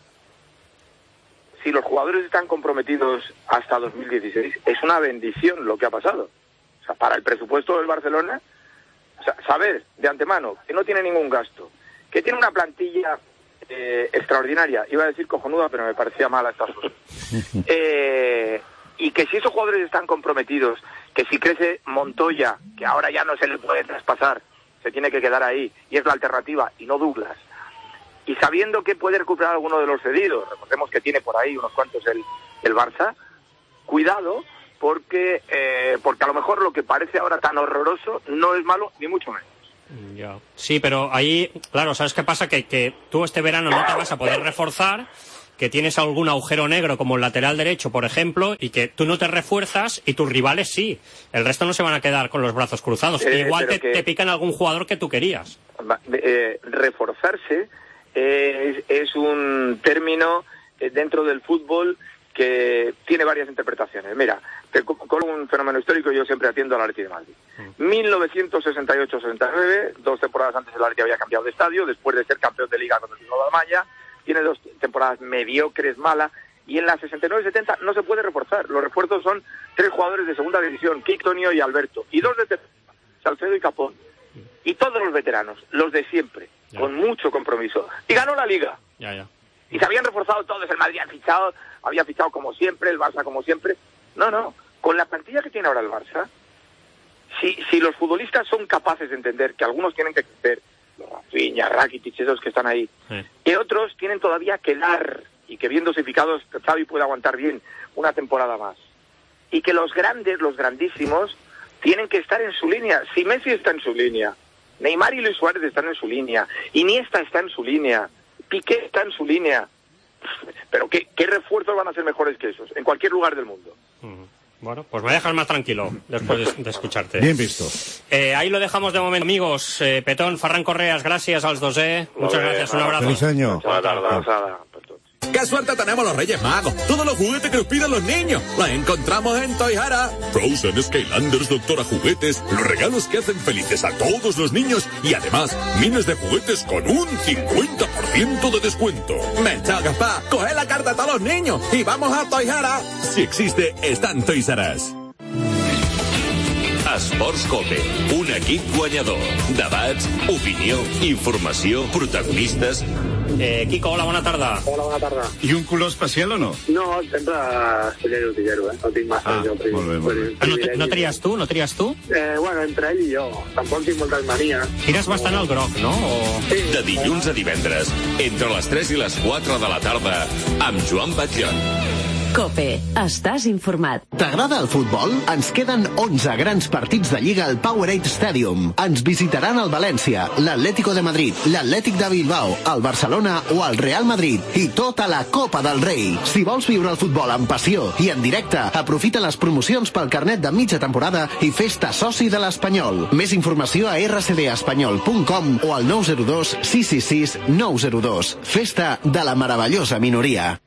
si los jugadores están comprometidos hasta dos mil dieciséis, es una bendición lo que ha pasado. O sea, para el presupuesto del Barcelona, o sea, saber de antemano que no tiene ningún gasto, que tiene una plantilla Eh, extraordinaria, iba a decir cojonuda, pero me parecía mala esta cosa. Eh, y que si esos jugadores están comprometidos, que si crece Montoya, que ahora ya no se le puede traspasar, se tiene que quedar ahí, y es la alternativa, y no Douglas, y sabiendo que puede recuperar alguno de los cedidos, recordemos que tiene por ahí unos cuantos el, el Barça, cuidado, porque, eh, porque a lo mejor lo que parece ahora tan horroroso no es malo, ni mucho menos. Ya. Sí, pero ahí, claro, ¿sabes qué pasa? Que, que tú este verano no te vas a poder reforzar, que tienes algún agujero negro como el lateral derecho, por ejemplo, y que tú no te refuerzas y tus rivales sí. El resto no se van a quedar con los brazos cruzados. Eh, Igual te, que... te pican algún jugador que tú querías. Eh, reforzarse eh, es, es un término eh, dentro del fútbol que tiene varias interpretaciones. Mira, te, con un fenómeno histórico yo siempre atiendo al Atleti de Madrid. Mm. mil novecientos sesenta y ocho sesenta y nueve, dos temporadas antes el Atleti había cambiado de estadio, después de ser campeón de Liga con el Bilbao de Almagía, tiene dos temporadas mediocres, malas, y en la sesenta y nueve setenta no se puede reforzar. Los refuerzos son tres jugadores de segunda división, Kik, Tonio y Alberto, y dos de tercera, Salcedo y Capón. Y todos los veteranos, los de siempre, ya. Con mucho compromiso. Y ganó la Liga. Ya, ya. Y se habían reforzado todos, el Madrid ha fichado, había fichado como siempre, el Barça como siempre. No, no, con la plantilla que tiene ahora el Barça, si, si los futbolistas son capaces de entender que algunos tienen que crecer, los Rafinha, Rakitic, esos que están ahí, sí. Que otros tienen todavía que dar, y que bien dosificados Xavi puede aguantar bien una temporada más. Y que los grandes, los grandísimos, tienen que estar en su línea. Si Messi está en su línea, Neymar y Luis Suárez están en su línea, Iniesta está en su línea, Piqué está en su línea. Pero ¿qué, qué refuerzos van a ser mejores que esos? En cualquier lugar del mundo. Uh-huh. Bueno, pues me dejas más tranquilo después de, de escucharte. Bien visto. Eh, ahí lo dejamos de momento, amigos. Eh, Petón, Ferran Correas, gracias als dos, eh. Muchas Muy gracias, bien, un abrazo. Feliz año. Buenas tardes. ¡Qué suerte tenemos los Reyes Magos! Todos los juguetes que nos piden los niños los encontramos en Toys R Us. Frozen, Skylanders, Doctora Juguetes, los regalos que hacen felices a todos los niños y además miles de juguetes con un cincuenta por ciento de descuento. Me chagas, pa, coge la carta a todos los niños y vamos a Toys R Us. Si existe, está en Toys R Us. Esports Cope, un equip guanyador. Debats, opinió, informació, protagonistes. Eh, Kiko, hola, bona tarda. Hola, bona tarda. I un color especial o no? No, sempre seria l'utillero, eh? No tinc massa. Ah, jo, molt bé, molt bé. Ah, no, no tries tu? No tries tu? Eh, bueno, entre ell i jo. Tampoc tinc moltes manies. Tires bastant al groc, no? O... Sí. De dilluns a divendres, entre les tres i les quatre de la tarda, amb Joan Batllón. Cope, estàs informat. T'agrada el futbol? Ens queden onze grans partits de Lliga al Powerade Stadium. Ens visitaran el València, l'Atlético de Madrid, l'Atlètic de Bilbao, el Barcelona o el Real Madrid i tota la Copa del Rei. Si vols viure el futbol amb passió i en directe, aprofita les promocions pel carnet de mitja temporada i fes-te soci de l'Espanyol. Més informació a erre ce de espanyol punt com o al nou zero dos sis sis sis nou zero dos. Festa de la meravellosa minoria.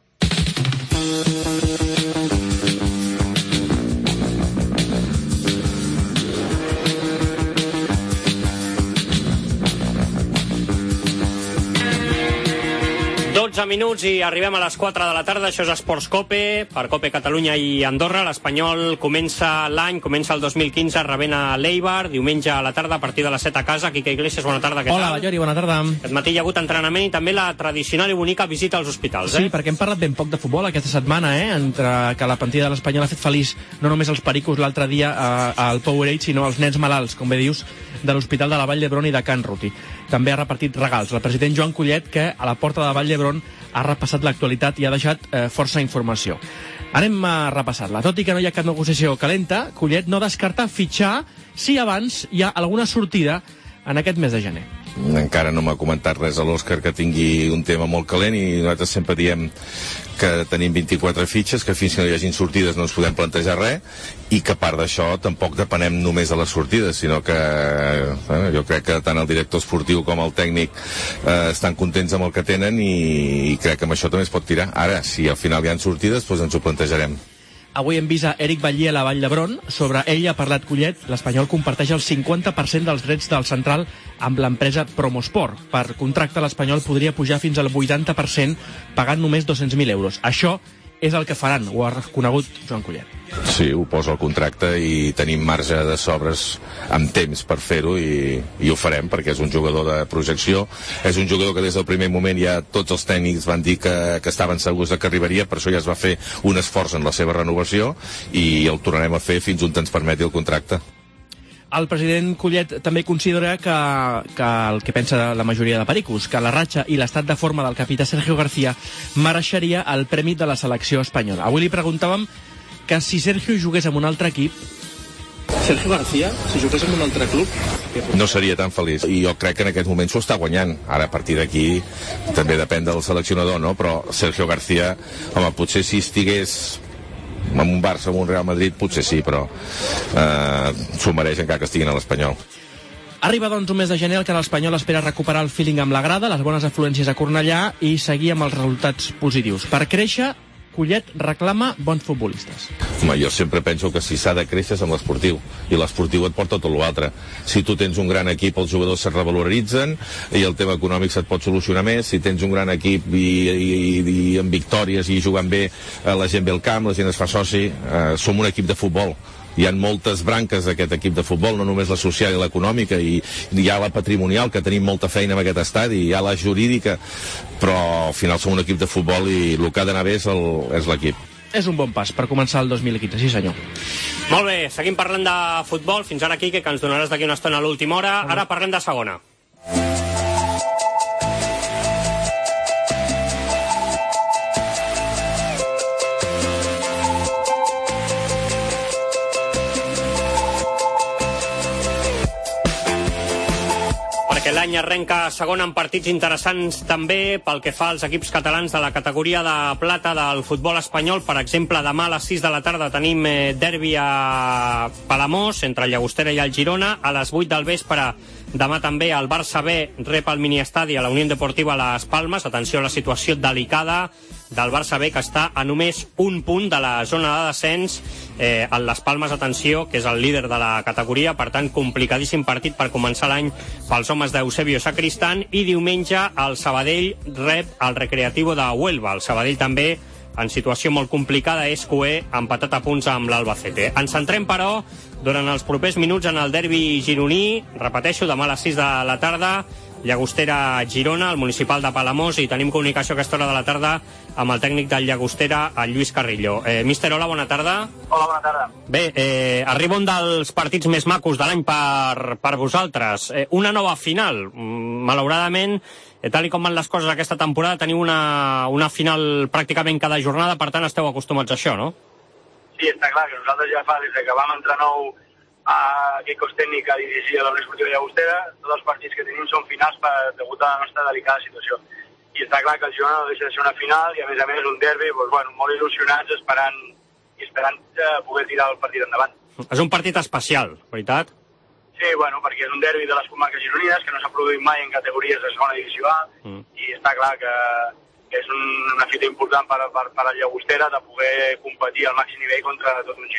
dotze minuts i arribem a les quatre de la tarda. Això és Esports Cope, per Cope Catalunya i Andorra. L'Espanyol comença l'any, comença el dos mil quinze rebent a l'Eibar, diumenge a la tarda a partir de les set a casa. Quique Iglesias, bona tarda, què tal? Hola, Ballori, bona tarda. Aquest matí hi ha hagut entrenament i també la tradicional i bonica visita als hospitals, eh? Sí, perquè hem parlat ben poc de futbol aquesta setmana, eh? Entre que la plantilla de l'Espanyol ha fet feliç no només els pericos l'altre dia al Powerade, sinó els nens malalts, com bé dius, de l'Hospital de la Vall d'Hebron i de Can Ruti. També ha repartit regals. El president Joan Collet, que a la porta de la Vall d'Hebron ha repassat l'actualitat i ha deixat eh, força informació. Anem a repassar-la. Tot i que no hi ha cap negociació calenta, Collet no descarta fitxar si abans hi ha alguna sortida en aquest mes de gener. Encara no m'ha comentat res a l'Òscar que tingui un tema molt calent i nosaltres sempre diem que tenim vint-i-quatre fitxes, que fins que no hi hagin sortides no ens podem plantejar res i que a part d'això tampoc depenem només de les sortides, sinó que eh, jo crec que tant el director esportiu com el tècnic eh, estan contents amb el que tenen i, i crec que amb això també es pot tirar. Ara, si al final hi ha sortides, doncs ens ho plantejarem. Avui hem vist a Eric Ballí a la Vall d'Hebron. Sobre ell ha parlat Collet. L'Espanyol comparteix el cinquanta per cent dels drets del central amb l'empresa Promosport. Per contracte, l'Espanyol podria pujar fins al vuitanta per cent pagant només dos-cents mil euros. Això és el que faran, ho ha reconegut Joan Collet. Sí, ho posa al contracte i tenim marge de sobres amb temps per fer-ho i, i ho farem perquè és un jugador de projecció, és un jugador que des del primer moment ja tots els tècnics van dir que, que estaven segurs de que arribaria, per això ja es va fer un esforç en la seva renovació i el tornarem a fer fins on ens permeti el contracte. El president Collet també considera que, que el que pensa la majoria de pericos, que la ratxa i l'estat de forma del capità Sergio García mereixeria el premi de la selecció espanyola. Avui li preguntàvem que si Sergio jugués en un altre equip, Sergio García, si jugués en un altre club, no seria tan feliç. I jo crec que en aquests moments s'ho està guanyant. Ara, a partir d'aquí, també depèn del seleccionador, no? Però Sergio García, home, potser si estigués amb un Barça o un Real Madrid, potser sí, però eh, s'ho mereix encara que estiguin a l'Espanyol. Arriba, doncs, un mes de gener que l'Espanyol espera recuperar el feeling amb la grada, les bones afluències a Cornellà i seguir amb els resultats positius. Per créixer, Collet reclama bons futbolistes. Home, jo sempre penso que si s'ha de créixer és amb l'esportiu, i l'esportiu et porta tot l'altre. Si tu tens un gran equip, els jugadors se revaloritzen i el tema econòmic se't pot solucionar més. Si tens un gran equip i, i, i, i amb victòries i jugant bé, la gent ve al camp, la gent es fa soci, eh, som un equip de futbol. Hi ha moltes branques d'aquest equip de futbol, no només la social i l'econòmica, i hi ha la patrimonial, que tenim molta feina en aquest estadi, hi ha la jurídica, però al final som un equip de futbol i el que ha d'anar bé és l'equip. És un bon pas per començar el dos mil quinze, sí senyor. Molt bé, seguim parlant de futbol. Fins ara, Quique, que ens donaràs d'aquí una estona a l'última hora. Ara parlem de segona. Perquè l'any arrenca segon amb partits interessants també pel que fa als equips catalans de la categoria de plata del futbol espanyol. Per exemple, demà a les sis de la tarda tenim derbi a Palamós entre el Llagostera i el Girona. A les vuit del vespre demà també el Barça B rep el miniestadi a la Unió Deportiva Las Palmes. Atenció a la situació delicada del Barça B, que està a només un punt de la zona de descens. Eh, el Las Palmes, atenció, que és el líder de la categoria, per tant, complicadíssim partit per començar l'any pels homes d'Eusebio Sacristán. I diumenge el Sabadell rep el Recreativo de Huelva. El Sabadell també en situació molt complicada, és coer, empatat a punts amb l'Albacete. Ens centrem, però, durant els propers minuts en el derbi gironí. Repeteixo, demà a les sis de la tarda, Llagostera Girona, el municipal de Palamós, i tenim comunicació a aquesta hora de la tarda amb el tècnic del Llagostera, el Lluís Carrillo. Eh, míster, hola, bona tarda. Hola, bona tarda. Bé, eh, arriba un dels partits més macos de l'any per, per vosaltres. Eh, una nova final. Malauradament, eh, tal i com van les coses aquesta temporada, teniu una, una final pràcticament cada jornada, per tant esteu acostumats a això, no? Sí, està clar que nosaltres ja fa des que vam entrar nou a aquest cos tècnic a dirigir a la Unió Esportiva Llagostera, tots els partits que tenim són finals per degut a la nostra delicada situació. I està clar que el Girona no deixa de ser una final i a més a més un derbi, doncs, bueno, molt il·lusionats esperant, i esperant poder tirar el partit endavant. És un partit especial, veritat? Sí, bueno, perquè és un derbi de les comarques gironines que no s'ha produït mai en categories de segona divisió A, mm. i està clar que, que és un, una fita important per, per, per al Llagostera de poder competir al màxim nivell contra tot un Girona.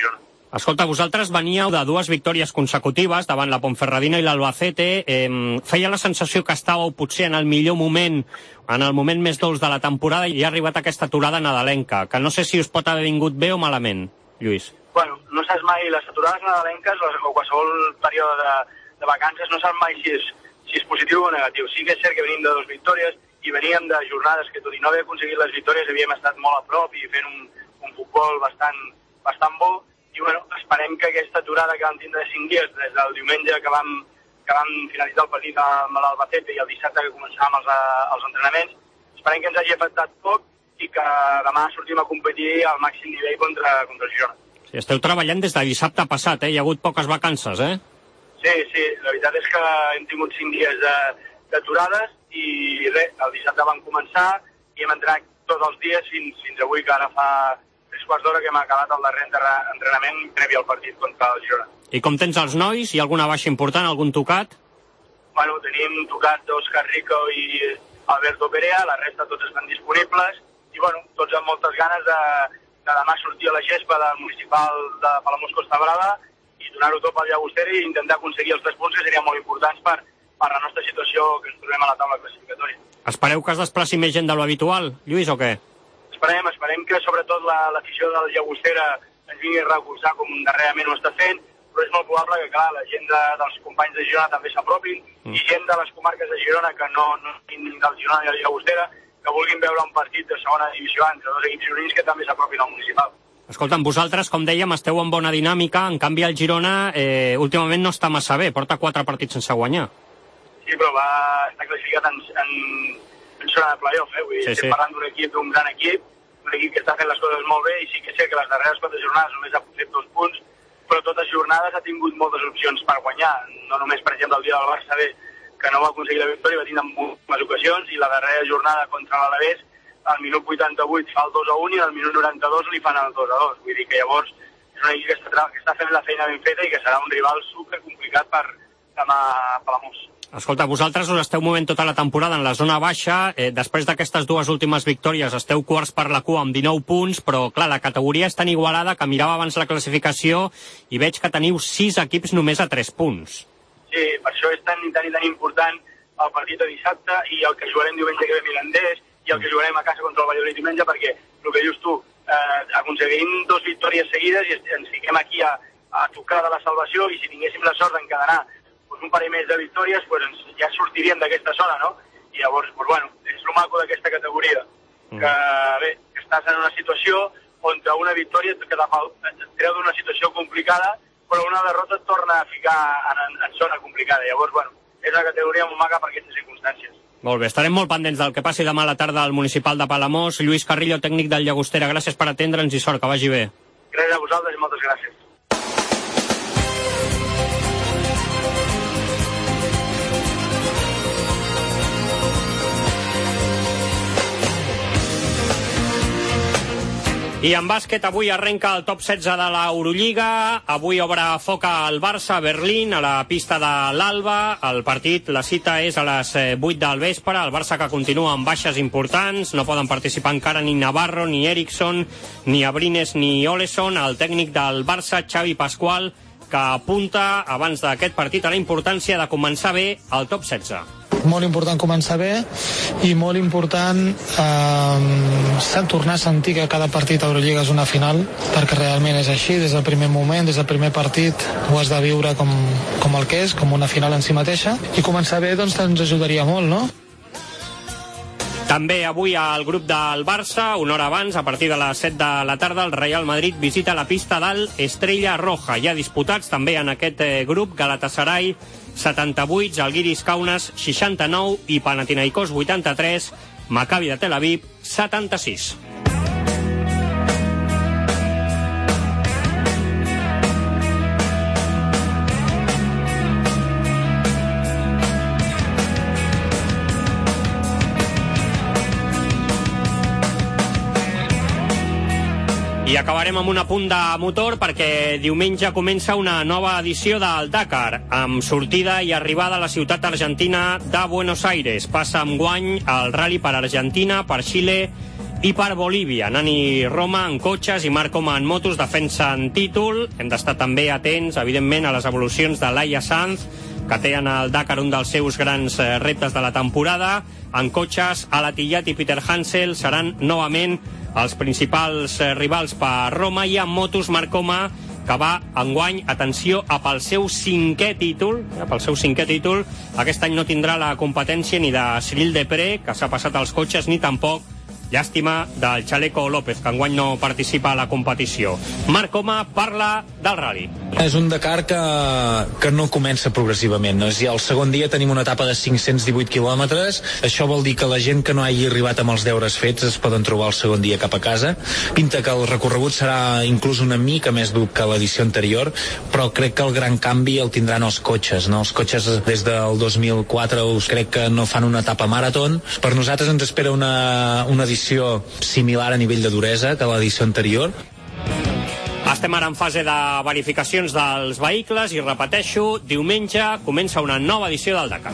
Escolta, vosaltres veníeu de dues victòries consecutives davant la Ponferradina i l'Albacete. Eh, feia la sensació que estàveu potser en el millor moment, en el moment més dolç de la temporada, i ha arribat aquesta aturada nadalenca, que no sé si us pot haver vingut bé o malament, Lluís. Bueno, no saps mai, les aturades nadalenques o qualsevol període de, de vacances, no saps mai si és, si és positiu o negatiu. Sí que és cert que venim de dues victòries i veníem de jornades que, tot i no haver aconseguit les victòries, havíem estat molt a prop i fent un, un futbol bastant, bastant bo. I bueno, esperem que aquesta aturada que vam tindre cinc dies, des del diumenge que vam, que vam finalitzar el partit amb l'Albacete i el dissabte que començàvem els, els entrenaments, esperem que ens hagi afectat poc i que demà sortim a competir al màxim nivell contra, contra el Girona. Sí, esteu treballant des de dissabte passat, eh? Hi ha hagut poques vacances, eh? Sí, sí, la veritat és que hem tingut cinc dies d'aturades i res, el dissabte vam començar i hem entrenat tots els dies fins, fins avui, que ara fa tres quarts d'hora que hem acabat el darrer entrenament previ al partit contra el Girona. I com tens els nois? Hi ha alguna baixa important, algun tocat? Bueno, tenim tocat Òscar Rico i Alberto Perea, la resta tots estan disponibles i bueno, tots amb moltes ganes de, de demà sortir a la gespa del municipal de Palamós Costa Brava i donar-ho tot pel Llagostera i intentar aconseguir els tres punts que serien molt importants per, per la nostra situació que ens trobem a la taula classificatòria. Espereu que es desplaci més gent de l'habitual, Lluís, o què? Esperem, esperem que sobretot l'afició del Llagostera ens vingui a recolzar com darrerament ho està fent, però és molt probable que, clar, la gent de, dels companys de Girona també s'apropin mm. i gent de les comarques de Girona que no, no siguin del Girona i del Llagostera, que vulguin veure un partit de segona divisió entre dos equips gironins que també s'apropin al municipal. Escolta'm, vosaltres, com dèiem, esteu en bona dinàmica, en canvi el Girona eh, últimament no està massa bé, porta quatre partits sense guanyar. Sí, però va estar classificat en, en, en zona de playoff, eh? Vull dir, sí, estem sí. parlant d'un equip, d'un gran equip, un equip que està fent les coses molt bé i sí que sé que les darreres quatre jornades només ha fet dos punts, però totes les jornades ha tingut moltes opcions per guanyar. No només, per exemple, el dia del Barça B, que no va aconseguir la victòria, va tindre moltes ocasions, i la darrera jornada contra l'Alavés, al minut vuitanta-vuit fa el dos a un i al minut noranta-dos li fan el dos a dos. Vull dir que llavors és un equip que està, que està fent la feina ben feta i que serà un rival supercomplicat per demà a Palamós. Escolta, vosaltres us esteu movent tota la temporada en la zona baixa, eh, després d'aquestes dues últimes victòries esteu quarts per la cua amb dinou punts, però clar, la categoria és tan igualada que mirava abans la classificació i veig que teniu sis equips només a tres punts. Sí, per això és tan i tan i tan important el partit de dissabte i el que jugarem diumenge que ve Mirandés i el que jugarem a casa contra el Valladolid diumenge, perquè el que dius tu, eh, aconseguim dos victòries seguides i ens fiquem aquí a, a tocar de la salvació, i si tinguéssim la sort d'encadenar un parell més de victòries, pues ens, ja sortiríem d'aquesta zona, no? I llavors, pues, bueno, és el maco d'aquesta categoria, mm. que bé, que estàs en una situació on una victòria et, et treu d'una situació complicada, però una derrota et torna a ficar en, en, en zona complicada. Llavors, bueno, és una categoria molt maca per aquestes circumstàncies. Molt bé, estarem molt pendents del que passi demà a la tarda al municipal de Palamós. Lluís Carrillo, tècnic del Llagostera, gràcies per atendre'ns i sort, que vagi bé. Gràcies a vosaltres i moltes gràcies. I en bàsquet avui arrenca el top setze de l'Eurolliga, avui obre foca el Barça a Berlín, a la pista de l'Alba. El partit, la cita és a les vuit del vespre, el Barça que continua amb baixes importants, no poden participar encara ni Navarro, ni Eriksson, ni Abrines, ni Oleson. El tècnic del Barça, Xavi Pascual, que apunta abans d'aquest partit a la importància de començar bé el top setze. Molt important començar bé i molt important eh, tornar a sentir que cada partit a Eurolliga és una final, perquè realment és així, des del primer moment, des del primer partit ho has de viure com, com el que és, com una final en si mateixa, i començar bé doncs ens ajudaria molt, no? També avui al grup del Barça, una hora abans, a partir de les set de la tarda, el Real Madrid visita la pista del Estrella Roja. Hi ha disputats també en aquest eh, grup Galatasaray setanta-vuit, Žalgiris Kaunas seixanta-nou i Panathinaikos vuitanta-tres, Maccabi de Tel Aviv setanta-sis. I acabarem amb un apunt de motor perquè diumenge comença una nova edició del Dakar, amb sortida i arribada a la ciutat argentina de Buenos Aires. Passa amb guany el Rally per Argentina, per Xile I per Bolívia, Nani Roma en cotxes i Marc Coma en motos defensen títol. Hem d'estar també atents, evidentment, a les evolucions de Laia Sanz, que té en el Dakar un dels seus grans reptes de la temporada. En cotxes, Alatillat i Peter Hansel seran novament els principals rivals per Roma, i en motos, Marc Coma, que va enguany, atenció, a pel seu cinquè títol, a pel seu cinquè títol. Aquest any no tindrà la competència ni de Cyril Depré, que s'ha passat als cotxes, ni tampoc, llàstima, del Chaleco López, que enguany no participa a la competició. Marc Coma parla del rally. És un Dakar que, que no comença progressivament. És ja el segon dia tenim una etapa de cinc-cents divuit quilòmetres. Això vol dir que la gent que no hagi arribat amb els deures fets es poden trobar el segon dia cap a casa. Pinta que el recorregut serà inclús una mica més dur que l'edició anterior, però crec que el gran canvi el tindran els cotxes. No? Els cotxes des del dos mil quatre us crec que no fan una etapa marató. Per nosaltres ens espera una, una edició similar a nivell de duresa que l'edició anterior. Estem ara en fase de verificacions dels vehicles i repeteixo, diumenge comença una nova edició del Dakar.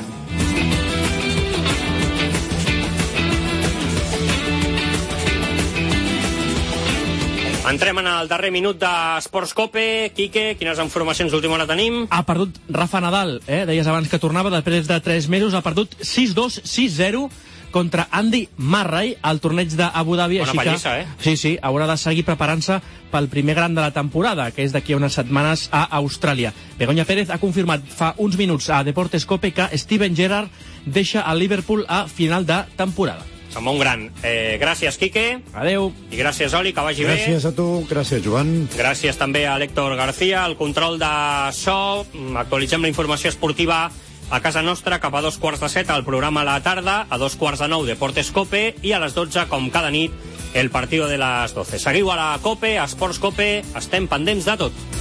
Entrem en el darrer minut d'Esports Cope. Quique, quines informacions d'última hora tenim? Ha perdut Rafa Nadal, eh? Deies abans que tornava, després de tres mesos ha perdut sis dos, sis zero contra Andy Murray al torneig d'Abu Dhabi. Bona pallissa, eh? Sí, sí, haurà de seguir preparant-se pel primer gran de la temporada, que és d'aquí a unes setmanes a Austràlia. Begoña Pérez ha confirmat fa uns minuts a Deportes Cope que Steven Gerrard deixa el Liverpool a final de temporada. Se'n va un gran. Eh, gràcies, Quique. Adeu. I gràcies, Oli, que vagi gràcies bé. Gràcies a tu, gràcies, Joan. Gràcies també a l'Héctor García, el control de so. Actualitzem la informació esportiva a casa nostra cap a dos quarts de set, el programa a la tarda, a dos quarts de nou Deportes Cope, i a les dotze, com cada nit, el partido de les doce. Seguiu a la Cope, a Esports Cope, estem pendents de tot.